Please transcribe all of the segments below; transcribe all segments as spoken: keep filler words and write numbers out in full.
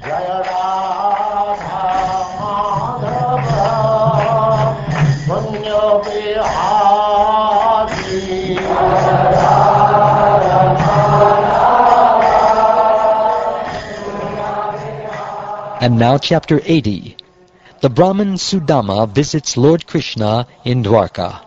And now chapter eighty. The Brahmin Sudama visits Lord Krishna in Dwarka.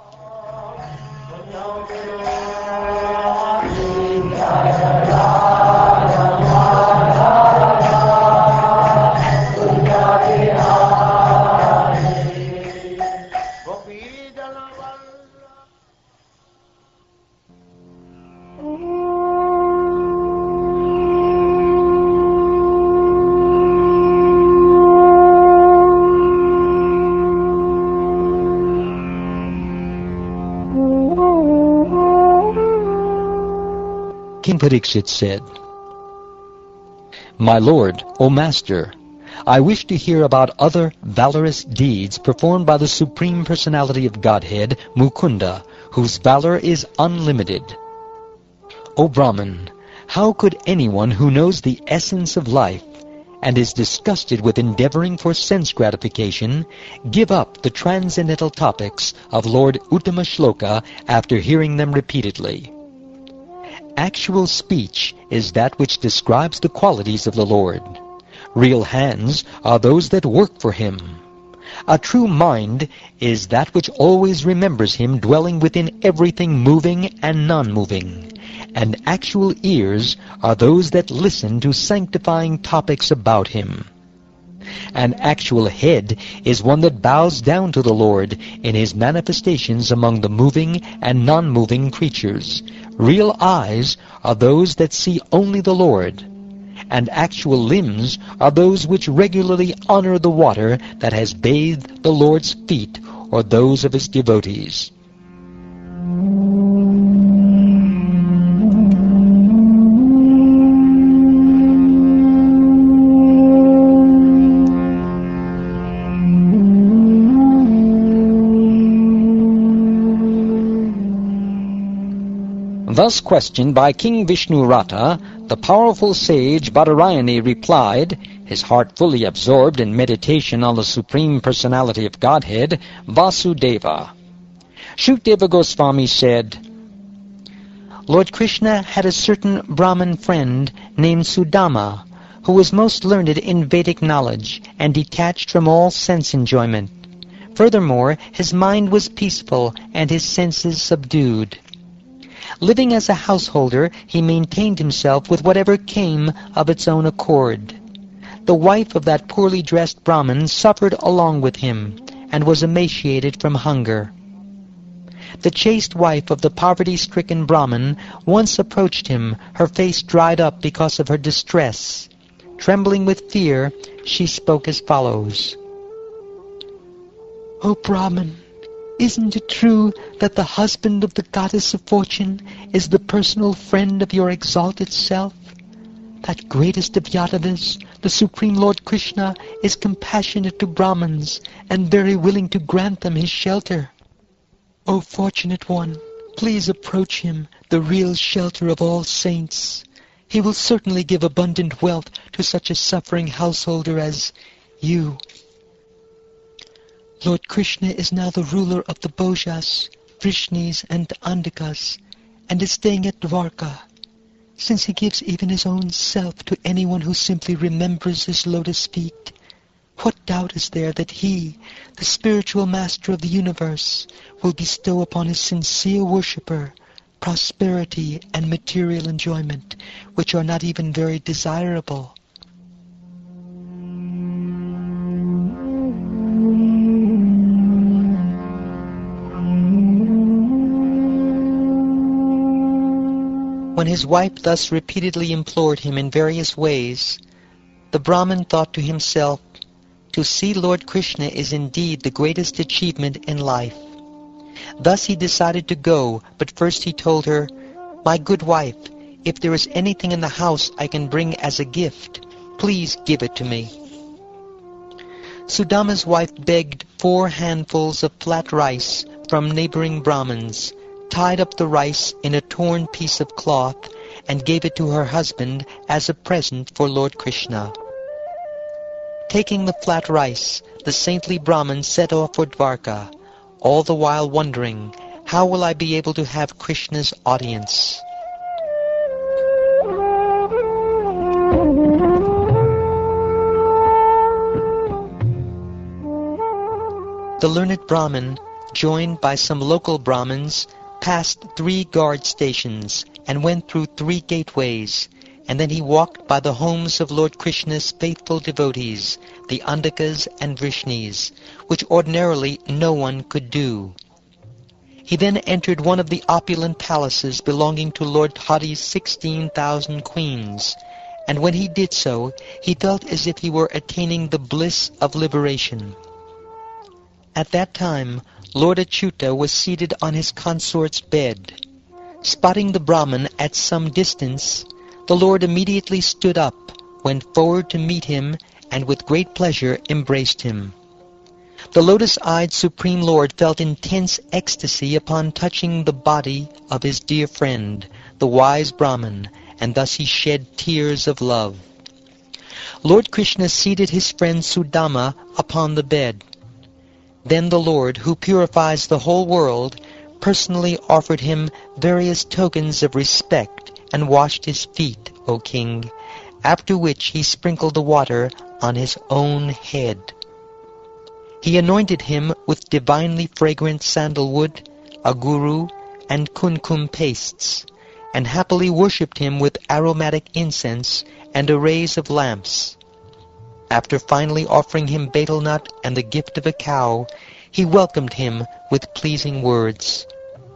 King Parikshit said, "My lord, O master, I wish to hear about other valorous deeds performed by the Supreme Personality of Godhead, Mukunda, whose valor is unlimited. O Brahman, how could anyone who knows the essence of life and is disgusted with endeavoring for sense gratification give up the transcendental topics of Lord Uttama Shloka after hearing them repeatedly? Actual speech is that which describes the qualities of the Lord. Real hands are those that work for Him. A true mind is that which always remembers Him dwelling within everything moving and non-moving. And actual ears are those that listen to sanctifying topics about Him. An actual head is one that bows down to the Lord in His manifestations among the moving and non-moving creatures. Real eyes are those that see only the Lord, and actual limbs are those which regularly honor the water that has bathed the Lord's feet or those of His devotees." Thus questioned by King Vishnurata, the powerful sage Badarayani replied, his heart fully absorbed in meditation on the Supreme Personality of Godhead, Vasudeva. Shukdeva Goswami said, "Lord Krishna had a certain Brahmin friend named Sudama, who was most learned in Vedic knowledge and detached from all sense enjoyment. Furthermore, his mind was peaceful and his senses subdued. Living as a householder, he maintained himself with whatever came of its own accord. The wife of that poorly dressed Brahmin suffered along with him, and was emaciated from hunger. The chaste wife of the poverty-stricken Brahmin once approached him, her face dried up because of her distress. Trembling with fear, she spoke as follows. "O Brahmin, isn't it true that the husband of the goddess of fortune is the personal friend of your exalted self? That greatest of Yadavas, the Supreme Lord Krishna, is compassionate to Brahmins and very willing to grant them his shelter. O fortunate one, please approach him, the real shelter of all saints. He will certainly give abundant wealth to such a suffering householder as you. Lord Krishna is now the ruler of the Bhojas, Vrishnis, and Andikas, and is staying at Dwarka. Since he gives even his own self to anyone who simply remembers his lotus feet, what doubt is there that he, the spiritual master of the universe, will bestow upon his sincere worshipper prosperity and material enjoyment, which are not even very desirable? When his wife thus repeatedly implored him in various ways, the Brahmin thought to himself, to see Lord Krishna is indeed the greatest achievement in life. Thus he decided to go, but first he told her, "My good wife, if there is anything in the house I can bring as a gift, please give it to me." Sudama's wife begged four handfuls of flat rice from neighboring Brahmins, tied up the rice in a torn piece of cloth, and gave it to her husband as a present for Lord Krishna. Taking the flat rice, the saintly Brahmin set off for Dwarka, all the while wondering, how will I be able to have Krishna's audience? The learned Brahmin, joined by some local Brahmins, passed three guard stations and went through three gateways, and then he walked by the homes of Lord Krishna's faithful devotees, the Andakas and Vrishnis, which ordinarily no one could do. He then entered one of the opulent palaces belonging to Lord Hari's sixteen thousand queens, and when he did so, he felt as if he were attaining the bliss of liberation. At that time, Lord Achyuta was seated on his consort's bed. Spotting the Brahmin at some distance, the Lord immediately stood up, went forward to meet him, and with great pleasure embraced him. The lotus-eyed Supreme Lord felt intense ecstasy upon touching the body of his dear friend, the wise Brahmin, and thus he shed tears of love. Lord Krishna seated his friend Sudama upon the bed. Then the Lord, who purifies the whole world, personally offered him various tokens of respect and washed his feet, O king, after which he sprinkled the water on his own head. He anointed him with divinely fragrant sandalwood, aguru, and kumkum pastes, and happily worshipped him with aromatic incense and arrays of lamps. After finally offering him betel nut and the gift of a cow, he welcomed him with pleasing words.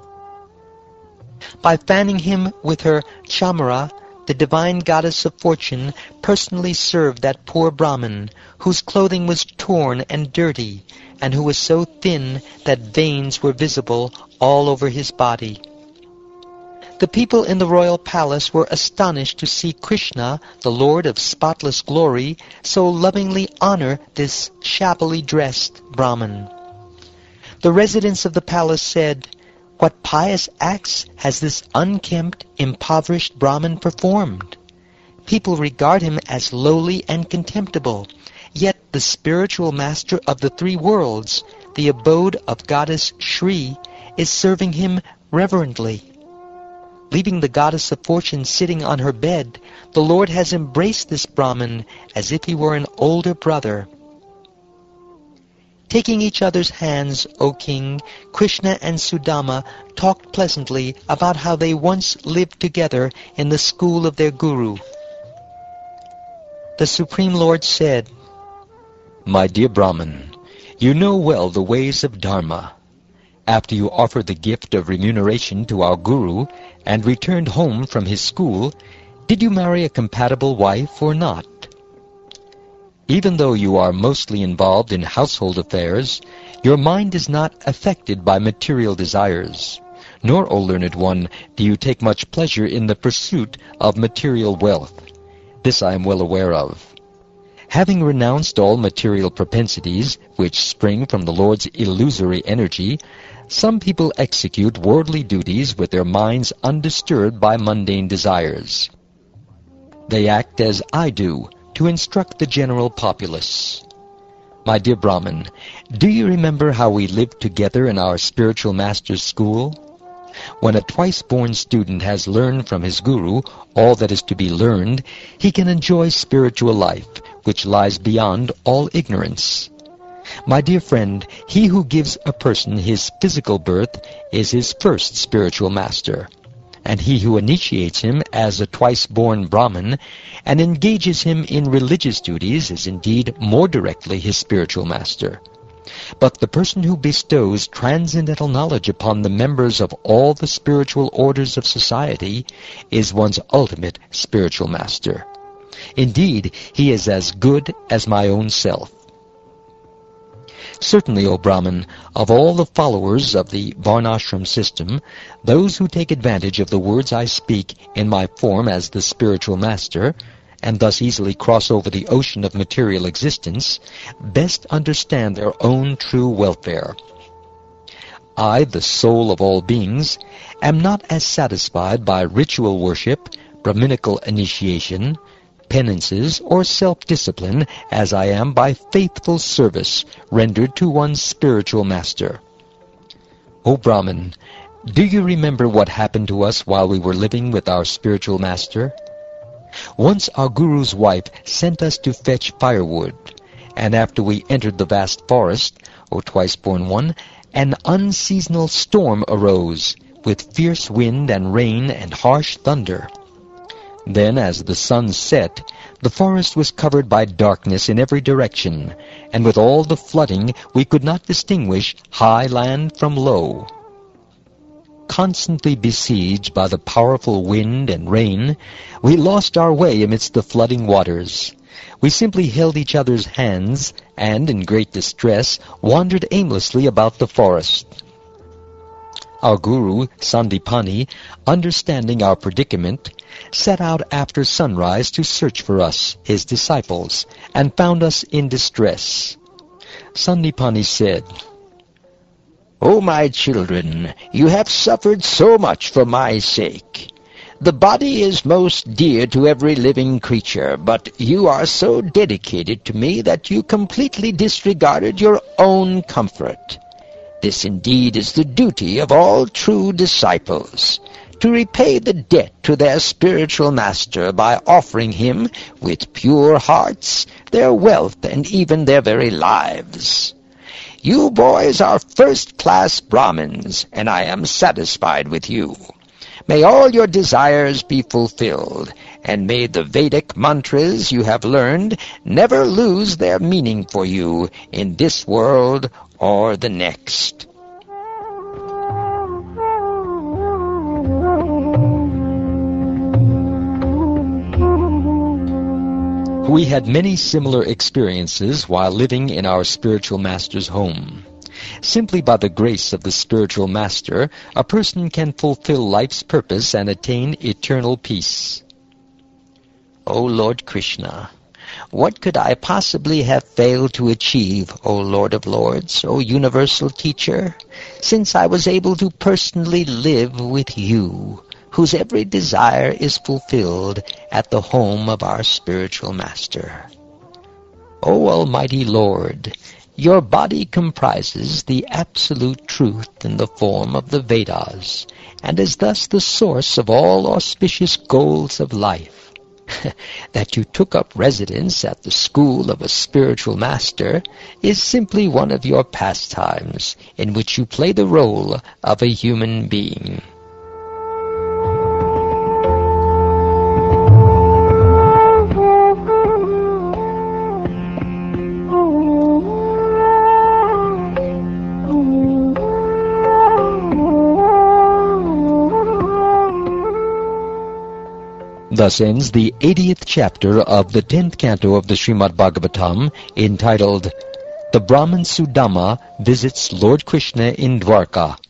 By fanning him with her chamara, the divine goddess of fortune personally served that poor Brahmin, whose clothing was torn and dirty, and who was so thin that veins were visible all over his body. The people in the royal palace were astonished to see Krishna, the Lord of spotless glory, so lovingly honor this shabbily dressed Brahmin. The residents of the palace said, "What pious acts has this unkempt, impoverished Brahmin performed? People regard him as lowly and contemptible, yet the spiritual master of the three worlds, the abode of goddess Shri, is serving him reverently. Leaving the goddess of fortune sitting on her bed, the Lord has embraced this Brahmin as if he were an older brother." Taking each other's hands, O king, Krishna and Sudama talked pleasantly about how they once lived together in the school of their guru. The Supreme Lord said, "My dear Brahmin, you know well the ways of Dharma. After you offered the gift of remuneration to our guru and returned home from his school, did you marry a compatible wife or not? Even though you are mostly involved in household affairs, your mind is not affected by material desires, nor, O learned one, do you take much pleasure in the pursuit of material wealth. This I am well aware of. Having renounced all material propensities, which spring from the Lord's illusory energy, some people execute worldly duties with their minds undisturbed by mundane desires. They act as I do, to instruct the general populace. My dear Brahmin, do you remember how we lived together in our spiritual master's school? When a twice-born student has learned from his guru all that is to be learned, he can enjoy spiritual life, which lies beyond all ignorance. My dear friend, he who gives a person his physical birth is his first spiritual master, and he who initiates him as a twice-born Brahmin and engages him in religious duties is indeed more directly his spiritual master. But the person who bestows transcendental knowledge upon the members of all the spiritual orders of society is one's ultimate spiritual master. Indeed, he is as good as my own self. Certainly, O Brahmin, of all the followers of the Varnashram system, those who take advantage of the words I speak in my form as the spiritual master, and thus easily cross over the ocean of material existence, best understand their own true welfare. I, the soul of all beings, am not as satisfied by ritual worship, Brahminical initiation, penances, or self-discipline, as I am by faithful service rendered to one's spiritual master. O Brahmin, do you remember what happened to us while we were living with our spiritual master? Once our Guru's wife sent us to fetch firewood, and after we entered the vast forest, O twice-born one, an unseasonal storm arose, with fierce wind and rain and harsh thunder. Then, as the sun set, the forest was covered by darkness in every direction, and with all the flooding we could not distinguish high land from low. Constantly besieged by the powerful wind and rain, we lost our way amidst the flooding waters. We simply held each other's hands, and, in great distress, wandered aimlessly about the forest. Our Guru, Sandipani, understanding our predicament, set out after sunrise to search for us, his disciples, and found us in distress. Sandipani said, "O my children, you have suffered so much for my sake. The body is most dear to every living creature, but you are so dedicated to me that you completely disregarded your own comfort. This indeed is the duty of all true disciples, to repay the debt to their spiritual master by offering him, with pure hearts, their wealth and even their very lives. You boys are first-class Brahmins, and I am satisfied with you. May all your desires be fulfilled, and may the Vedic mantras you have learned never lose their meaning for you in this world or the next." We had many similar experiences while living in our spiritual master's home. Simply by the grace of the spiritual master, a person can fulfill life's purpose and attain eternal peace. O Lord Krishna, what could I possibly have failed to achieve, O Lord of Lords, O universal teacher, since I was able to personally live with you, whose every desire is fulfilled at the home of our spiritual master? O Almighty Lord, your body comprises the absolute truth in the form of the Vedas, and is thus the source of all auspicious goals of life. That you took up residence at the school of a spiritual master is simply one of your pastimes, in which you play the role of a human being. Thus ends the eightieth chapter of the tenth canto of the Srimad Bhagavatam, entitled, The Brahmin Sudama Visits Lord Krishna in Dwarka.